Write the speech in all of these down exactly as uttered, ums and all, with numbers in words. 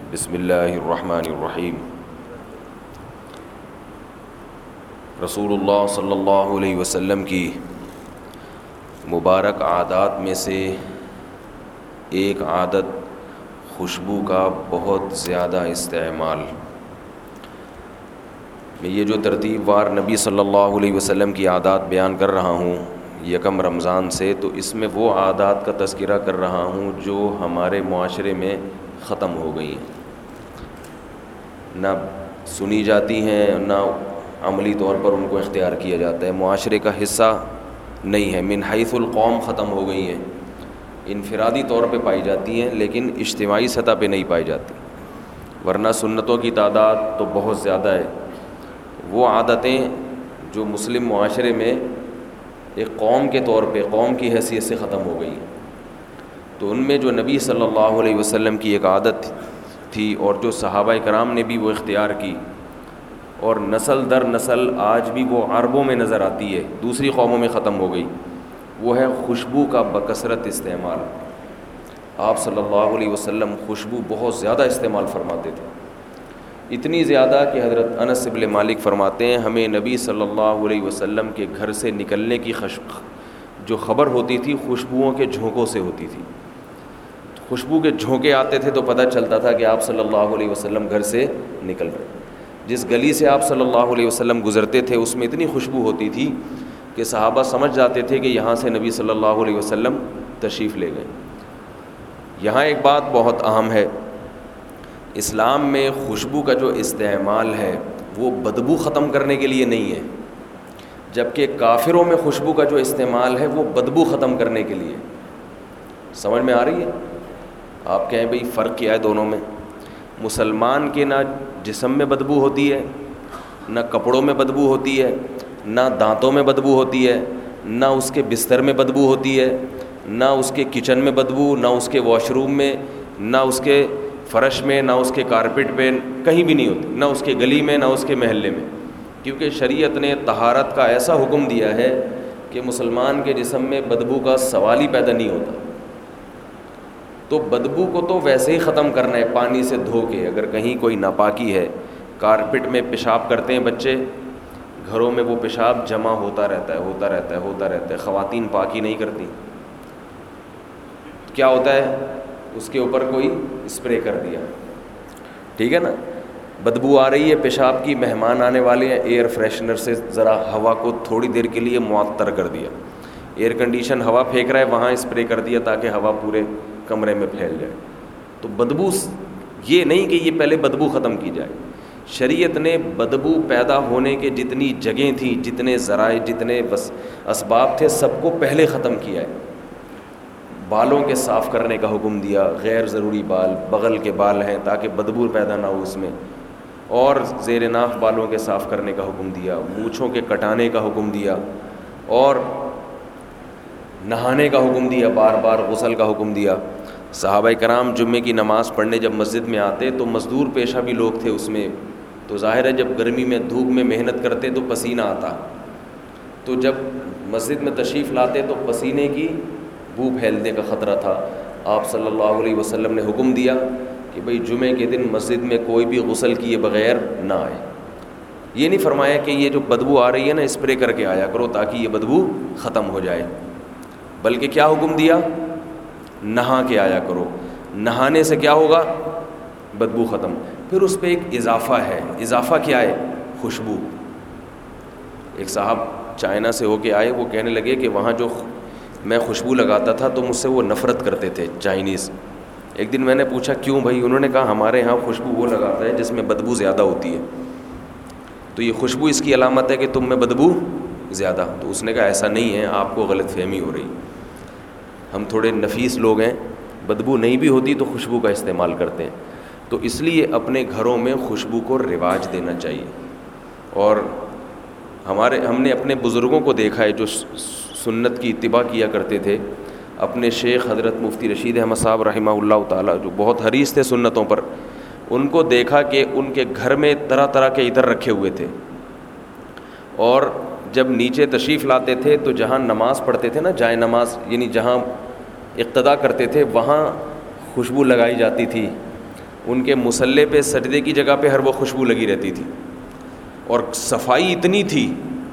بسم اللہ الرحمن الرحیم۔ رسول اللہ صلی اللہ علیہ وسلم کی مبارک عادات میں سے ایک عادت خوشبو کا بہت زیادہ استعمال۔ میں یہ جو ترتیب وار نبی صلی اللہ علیہ وسلم کی عادات بیان کر رہا ہوں یکم رمضان سے، تو اس میں وہ عادات کا تذکرہ کر رہا ہوں جو ہمارے معاشرے میں ختم ہو گئی ہیں، نہ سنی جاتی ہیں نہ عملی طور پر ان کو اختیار کیا جاتا ہے، معاشرے کا حصہ نہیں ہے، من حیث القوم ختم ہو گئی ہیں، انفرادی طور پہ پائی جاتی ہیں لیکن اجتماعی سطح پہ نہیں پائی جاتی، ورنہ سنتوں کی تعداد تو بہت زیادہ ہے۔ وہ عادتیں جو مسلم معاشرے میں ایک قوم کے طور پہ قوم کی حیثیت سے ختم ہو گئی ہیں، تو ان میں جو نبی صلی اللہ علیہ وسلم کی ایک عادت تھی اور جو صحابہ کرام نے بھی وہ اختیار کی اور نسل در نسل آج بھی وہ عربوں میں نظر آتی ہے، دوسری قوموں میں ختم ہو گئی، وہ ہے خوشبو کا بکثرت استعمال۔ آپ صلی اللہ علیہ وسلم خوشبو بہت زیادہ استعمال فرماتے تھے، اتنی زیادہ کہ حضرت انس بن مالک فرماتے ہیں ہمیں نبی صلی اللہ علیہ وسلم کے گھر سے نکلنے کی خشک جو خبر ہوتی تھی خوشبوؤں کے جھونکوں سے ہوتی تھی، خوشبو کے جھونکے آتے تھے تو پتہ چلتا تھا کہ آپ صلی اللہ علیہ وسلم گھر سے نکل رہے۔ جس گلی سے آپ صلی اللہ علیہ وسلم گزرتے تھے اس میں اتنی خوشبو ہوتی تھی کہ صحابہ سمجھ جاتے تھے کہ یہاں سے نبی صلی اللہ علیہ وسلم تشریف لے گئے۔ یہاں ایک بات بہت اہم ہے، اسلام میں خوشبو کا جو استعمال ہے وہ بدبو ختم کرنے کے لیے نہیں ہے، جبکہ کافروں میں خوشبو کا جو استعمال ہے وہ بدبو ختم کرنے کے لیے۔ سمجھ میں آ رہی ہے؟ آپ کہیں بھئی فرق کیا ہے دونوں میں؟ مسلمان کے نہ جسم میں بدبو ہوتی ہے، نہ کپڑوں میں بدبو ہوتی ہے، نہ دانتوں میں بدبو ہوتی ہے، نہ اس کے بستر میں بدبو ہوتی ہے، نہ اس کے کچن میں بدبو، نہ اس کے واش روم میں، نہ اس کے فرش میں، نہ اس کے کارپٹ پہ، کہیں بھی نہیں ہوتی، نہ اس کے گلی میں، نہ اس کے محلے میں، کیونکہ شریعت نے طہارت کا ایسا حکم دیا ہے کہ مسلمان کے جسم میں بدبو کا سوال ہی پیدا نہیں ہوتا۔ تو بدبو کو تو ویسے ہی ختم کرنا ہے پانی سے دھو کے۔ اگر کہیں کوئی ناپاکی ہے، کارپٹ میں پیشاب کرتے ہیں بچے، گھروں میں وہ پیشاب جمع ہوتا رہتا ہے ہوتا رہتا ہے ہوتا رہتا ہے خواتین پاکی نہیں کرتی، کیا ہوتا ہے؟ اس کے اوپر کوئی اسپرے کر دیا، ٹھیک ہے نا، بدبو آ رہی ہے پیشاب کی، مہمان آنے والے ہیں، ایئر فریشنر سے ذرا ہوا کو تھوڑی دیر کے لیے معطر کر دیا، ایئر کنڈیشن ہوا پھینک رہا ہے وہاں اسپرے کر دیا تاکہ ہوا پورے کمرے میں پھیل جائے۔ تو بدبو یہ نہیں کہ یہ پہلے بدبو ختم کی جائے، شریعت نے بدبو پیدا ہونے کے جتنی جگہیں تھیں، جتنے ذرائع، جتنے بس اسباب تھے، سب کو پہلے ختم کیا ہے۔ بالوں کے صاف کرنے کا حکم دیا، غیر ضروری بال، بغل کے بال ہیں تاکہ بدبو پیدا نہ ہو اس میں، اور زیر ناف بالوں کے صاف کرنے کا حکم دیا، مونچھوں کے کٹانے کا حکم دیا، اور نہانے کا حکم دیا، بار بار غسل کا حکم دیا۔ صحابہ کرام جمعے کی نماز پڑھنے جب مسجد میں آتے تو مزدور پیشہ بھی لوگ تھے اس میں، تو ظاہر ہے جب گرمی میں دھوپ میں محنت کرتے تو پسینہ آتا، تو جب مسجد میں تشریف لاتے تو پسینے کی بو پھیلنے کا خطرہ تھا۔ آپ صلی اللہ علیہ وسلم نے حکم دیا کہ بھئی جمعے کے دن مسجد میں کوئی بھی غسل کیے بغیر نہ آئے۔ یہ نہیں فرمایا کہ یہ جو بدبو آ رہی ہے نا اسپرے کر کے آیا کرو تاکہ یہ بدبو ختم ہو جائے، بلکہ کیا حکم دیا؟ نہا کے آیا کرو، نہانے سے کیا ہوگا؟ بدبو ختم۔ پھر اس پہ ایک اضافہ ہے، اضافہ کیا ہے؟ خوشبو۔ ایک صاحب چائنا سے ہو کے آئے، وہ کہنے لگے کہ وہاں جو میں خوشبو لگاتا تھا تو مجھ سے وہ نفرت کرتے تھے چائنیز۔ ایک دن میں نے پوچھا کیوں بھائی؟ انہوں نے کہا ہمارے ہاں خوشبو وہ لگاتا ہے جس میں بدبو زیادہ ہوتی ہے، تو یہ خوشبو اس کی علامت ہے کہ تم میں بدبو زیادہ۔ تو اس نے کہا ایسا نہیں ہے، آپ کو غلط فہمی ہو رہی، ہم تھوڑے نفیس لوگ ہیں، بدبو نہیں بھی ہوتی تو خوشبو کا استعمال کرتے ہیں۔ تو اس لیے اپنے گھروں میں خوشبو کو رواج دینا چاہیے، اور ہمارے ہم نے اپنے بزرگوں کو دیکھا ہے جو سنت کی اتباع کیا کرتے تھے۔ اپنے شیخ حضرت مفتی رشید احمد صاحب رحمہ اللہ تعالیٰ جو بہت حریص تھے سنتوں پر، ان کو دیکھا کہ ان کے گھر میں طرح طرح کے عطر رکھے ہوئے تھے، اور جب نیچے تشریف لاتے تھے تو جہاں نماز پڑھتے تھے نا، جائے نماز یعنی جہاں اقتدا کرتے تھے، وہاں خوشبو لگائی جاتی تھی، ان کے مصلے پہ سجدے کی جگہ پہ ہر وہ خوشبو لگی رہتی تھی، اور صفائی اتنی تھی،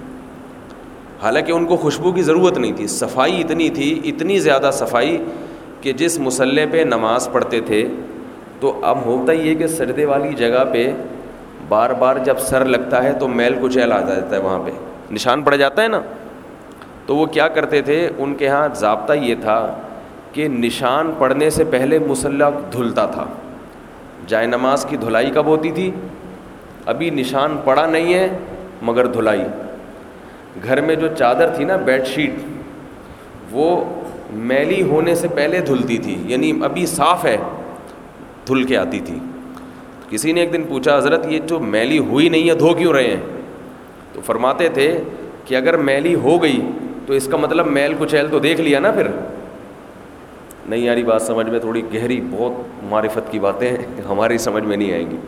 حالانکہ ان کو خوشبو کی ضرورت نہیں تھی، صفائی اتنی تھی، اتنی زیادہ صفائی کہ جس مصلے پہ نماز پڑھتے تھے تو اب ہوتا یہ کہ سجدے والی جگہ پہ بار بار جب سر لگتا ہے تو میل کچیل آ جاتا ہے، وہاں پہ نشان پڑ جاتا ہے نا. تو وہ کیا کرتے تھے، ان کے ہاں ضابطہ یہ تھا کہ نشان پڑنے سے پہلے مصلی دھلتا تھا. جائے نماز کی دھلائی کب ہوتی تھی؟ ابھی نشان پڑا نہیں ہے مگر دھلائی. گھر میں جو چادر تھی نا، بیڈ شیٹ، وہ میلی ہونے سے پہلے دھلتی تھی، یعنی ابھی صاف ہے دھل کے آتی تھی. کسی نے ایک دن پوچھا، حضرت یہ جو میلی ہوئی نہیں ہے دھو کیوں رہے ہیں؟ تو فرماتے تھے کہ اگر میلی ہو گئی تو اس کا مطلب میل کچیل تو دیکھ لیا نا. پھر نہیں یاری بات سمجھ میں، تھوڑی گہری بہت معرفت کی باتیں ہماری سمجھ میں نہیں آئیں گی.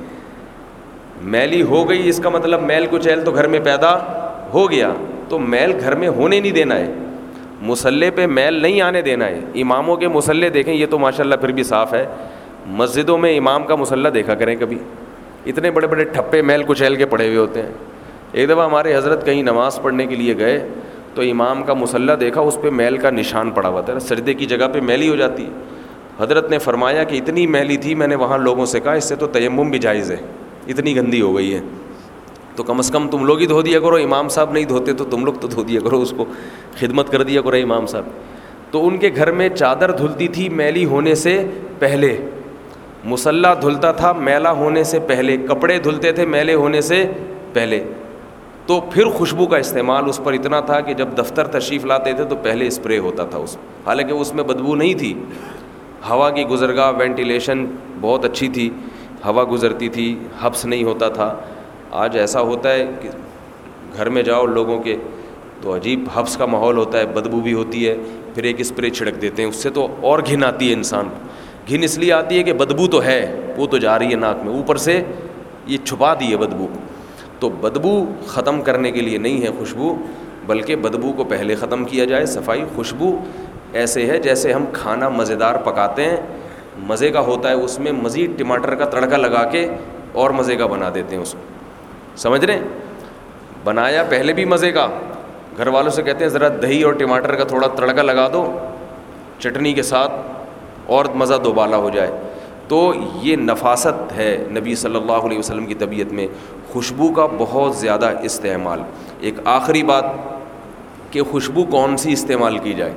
میلی ہو گئی اس کا مطلب میل کچیل تو گھر میں پیدا ہو گیا، تو میل گھر میں ہونے نہیں دینا ہے، مصلے پہ میل نہیں آنے دینا ہے. اماموں کے مصلے دیکھیں، یہ تو ماشاءاللہ پھر بھی صاف ہے. مسجدوں میں امام کا مصلی دیکھا کریں کبھی، اتنے بڑے بڑے ٹھپے میل کچیل کے پڑے ہوئے ہوتے ہیں. ایک دفعہ ہمارے حضرت کہیں نماز پڑھنے کے لیے گئے تو امام کا مصلی دیکھا، اس پہ میل کا نشان پڑا ہوا تھا. سجدے کی جگہ پہ میلی ہو جاتی ہے. حضرت نے فرمایا کہ اتنی میلی تھی، میں نے وہاں لوگوں سے کہا اس سے تو تیمم بھی جائز ہے، اتنی گندی ہو گئی ہے تو کم از کم تم لوگ ہی دھو دیا کرو، امام صاحب نہیں دھوتے تو تم لوگ تو دھو دیا کرو، اس کو خدمت کر دیا کرو امام صاحب. تو ان کے گھر میں چادر دھلتی تھی میلی ہونے سے پہلے، مصلی دھلتا تھا میلا ہونے سے پہلے، کپڑے دھلتے تھے میلے ہونے سے پہلے. تو پھر خوشبو کا استعمال اس پر اتنا تھا کہ جب دفتر تشریف لاتے تھے تو پہلے اسپرے ہوتا تھا اس، حالانکہ اس میں بدبو نہیں تھی، ہوا کی گزرگاہ وینٹیلیشن بہت اچھی تھی، ہوا گزرتی تھی، حبس نہیں ہوتا تھا. آج ایسا ہوتا ہے کہ گھر میں جاؤ لوگوں کے تو عجیب حبس کا ماحول ہوتا ہے، بدبو بھی ہوتی ہے، پھر ایک اسپرے چھڑک دیتے ہیں، اس سے تو اور گھن آتی ہے انسان کو. گھن اس لیے آتی ہے کہ بدبو تو ہے، وہ تو جا رہی ہے ناک میں، اوپر سے یہ چھپا دی ہے بدبو. تو بدبو ختم کرنے کے لیے نہیں ہے خوشبو، بلکہ بدبو کو پہلے ختم کیا جائے. صفائی خوشبو ایسے ہے جیسے ہم کھانا مزیدار پکاتے ہیں، مزے کا ہوتا ہے، اس میں مزید ٹماٹر کا تڑکا لگا کے اور مزے کا بنا دیتے ہیں اس کو. سمجھ رہے ہیں؟ بنایا پہلے بھی مزے کا، گھر والوں سے کہتے ہیں ذرا دہی اور ٹماٹر کا تھوڑا تڑکا لگا دو چٹنی کے ساتھ اور مزہ دوبالا ہو جائے. تو یہ نفاست ہے نبی صلی اللہ علیہ وسلم کی طبیعت میں، خوشبو کا بہت زیادہ استعمال. ایک آخری بات کہ خوشبو کون سی استعمال کی جائے.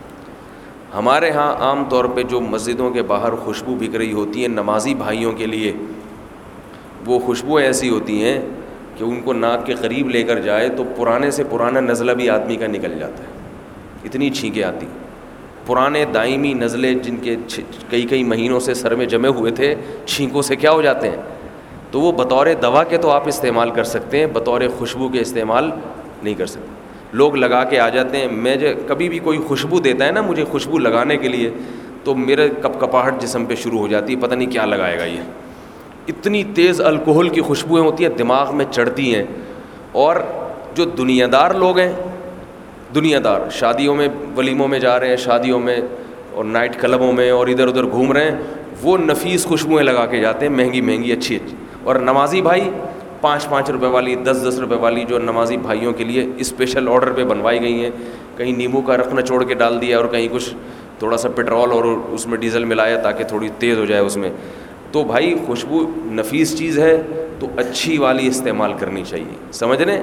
ہمارے ہاں عام طور پہ جو مسجدوں کے باہر خوشبو بک رہی ہوتی ہیں نمازی بھائیوں کے لیے، وہ خوشبو ایسی ہوتی ہیں کہ ان کو ناک کے قریب لے کر جائے تو پرانے سے پرانا نزلہ بھی آدمی کا نکل جاتا ہے، اتنی چھینکیں آتی. پرانے دائمی نزلے جن کے کئی کئی مہینوں سے سر میں جمے ہوئے تھے، چھینکوں سے کیا ہو جاتے ہیں. تو وہ بطور دوا کے تو آپ استعمال کر سکتے ہیں، بطور خوشبو کے استعمال نہیں کر سکتے. لوگ لگا کے آ جاتے ہیں. میں جو کبھی بھی کوئی خوشبو دیتا ہے نا مجھے خوشبو لگانے کے لیے، تو میرے کپ کپاہٹ جسم پہ شروع ہو جاتی ہے، پتہ نہیں کیا لگائے گا یہ. اتنی تیز الکوہل کی خوشبوئیں ہوتی ہیں، دماغ میں چڑھتی ہیں. اور جو دنیا دار لوگ ہیں، دنیا دار شادیوں میں ولیموں میں جا رہے ہیں، شادیوں میں اور نائٹ کلبوں میں اور ادھر ادھر گھوم رہے ہیں، وہ نفیس خوشبوئیں لگا کے جاتے ہیں، مہنگی مہنگی اچھی اچھی. اور نمازی بھائی پانچ پانچ روپے والی، دس دس روپے والی، جو نمازی بھائیوں کے لیے اسپیشل آرڈر پہ بنوائی گئی ہیں، کہیں نیمبو کا رخ نچوڑ کے ڈال دیا اور کہیں کچھ تھوڑا سا پٹرول اور اس میں ڈیزل ملایا تاکہ تھوڑی تیز ہو جائے اس میں. تو بھائی خوشبو نفیس چیز ہے تو اچھی والی استعمال کرنی چاہیے. سمجھ رہے ہیں؟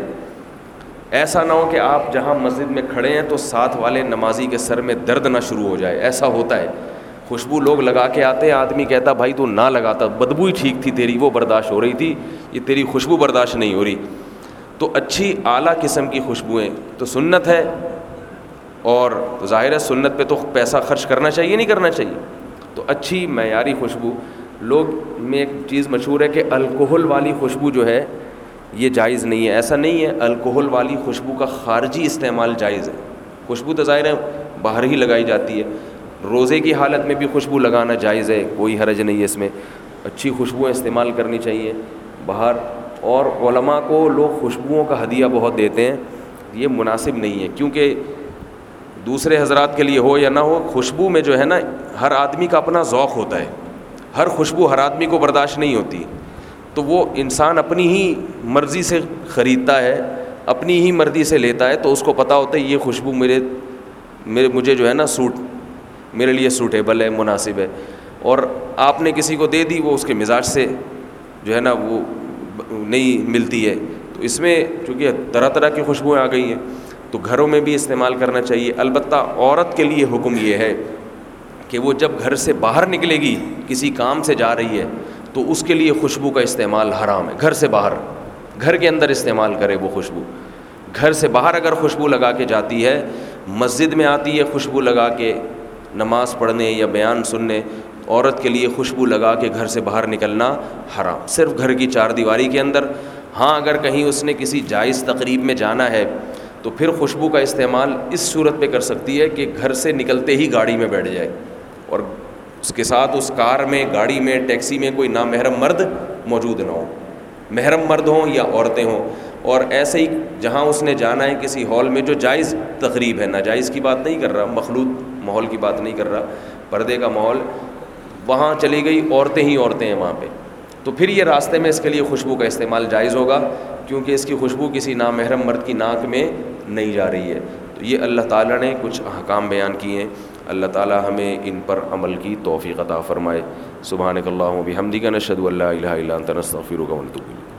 ایسا نہ ہو کہ آپ جہاں مسجد میں کھڑے ہیں تو ساتھ والے نمازی کے سر میں درد نہ شروع ہو جائے. ایسا ہوتا ہے. خوشبو لوگ لگا کے آتے ہیں، آدمی کہتا بھائی تو نہ لگاتا، بدبو ہی ٹھیک تھی تیری، وہ برداشت ہو رہی تھی، یہ تیری خوشبو برداشت نہیں ہو رہی. تو اچھی اعلیٰ قسم کی خوشبوئیں تو سنت ہے، اور ظاہر ہے سنت پہ تو پیسہ خرچ کرنا چاہیے نہیں کرنا چاہیے. تو اچھی معیاری خوشبو. لوگ میں ایک چیز مشہور ہے کہ الکوہل والی خوشبو جو ہے یہ جائز نہیں ہے. ایسا نہیں ہے، الکوہل والی خوشبو کا خارجی استعمال جائز ہے. خوشبو تو ظاہر ہے باہر ہی لگائی جاتی ہے. روزے کی حالت میں بھی خوشبو لگانا جائز ہے، کوئی حرج نہیں ہے اس میں. اچھی خوشبوئیں استعمال کرنی چاہیے باہر. اور علماء کو لوگ خوشبوؤں کا ہدیہ بہت دیتے ہیں، یہ مناسب نہیں ہے، کیونکہ دوسرے حضرات کے لیے ہو یا نہ ہو، خوشبو میں جو ہے نا ہر آدمی کا اپنا ذوق ہوتا ہے. ہر خوشبو ہر آدمی کو برداشت نہیں ہوتی، تو وہ انسان اپنی ہی مرضی سے خریدتا ہے، اپنی ہی مرضی سے لیتا ہے، تو اس کو پتہ ہوتا ہے یہ خوشبو میرے میرے مجھے جو ہے نا سوٹ میرے لیے سوٹیبل ہے، مناسب ہے، اور آپ نے کسی کو دے دی، وہ اس کے مزاج سے جو ہے نا وہ نہیں ملتی ہے۔ تو اس میں چونکہ طرح طرح کی خوشبوئیں آ گئی ہیں، تو گھروں میں بھی استعمال کرنا چاہیے۔ البتہ عورت کے لیے حکم یہ ہے کہ وہ جب گھر سے باہر نکلے گی، کسی کام سے جا رہی ہے، تو اس کے لیے خوشبو کا استعمال حرام ہے۔ گھر سے باہر، گھر کے اندر استعمال کرے وہ خوشبو۔ گھر سے باہر اگر خوشبو لگا کے جاتی ہے، مسجد میں آتی ہے خوشبو لگا کے نماز پڑھنے یا بیان سننے، عورت کے لیے خوشبو لگا کے گھر سے باہر نکلنا حرام، صرف گھر کی چار دیواری کے اندر۔ ہاں اگر کہیں اس نے کسی جائز تقریب میں جانا ہے تو پھر خوشبو کا استعمال اس صورت پہ کر سکتی ہے کہ گھر سے نکلتے ہی گاڑی میں بیٹھ جائے، اور اس کے ساتھ اس کار میں، گاڑی میں، ٹیکسی میں کوئی نامحرم مرد موجود نہ ہو، محرم مرد ہوں یا عورتیں ہوں۔ اور ایسے ہی جہاں اس نے جانا ہے کسی ہال میں جو جائز تقریب ہے، ناجائز کی بات نہیں کر رہا، مخلوط ماحول کی بات نہیں کر رہا، پردے کا ماحول، وہاں چلی گئی، عورتیں ہی عورتیں ہیں وہاں پہ، تو پھر یہ راستے میں اس کے لیے خوشبو کا استعمال جائز ہوگا، کیونکہ اس کی خوشبو کسی نامحرم مرد کی ناک میں نہیں جا رہی ہے۔ تو یہ اللہ تعالیٰ نے کچھ احکام بیان کیے ہیں، اللہ تعالیٰ ہمیں ان پر عمل کی توفیق عطا فرمائے۔ سبحانک اللہم و بحمدک، نشہد ان لا الہ الا انت، نستغفرک و نتوب الیک۔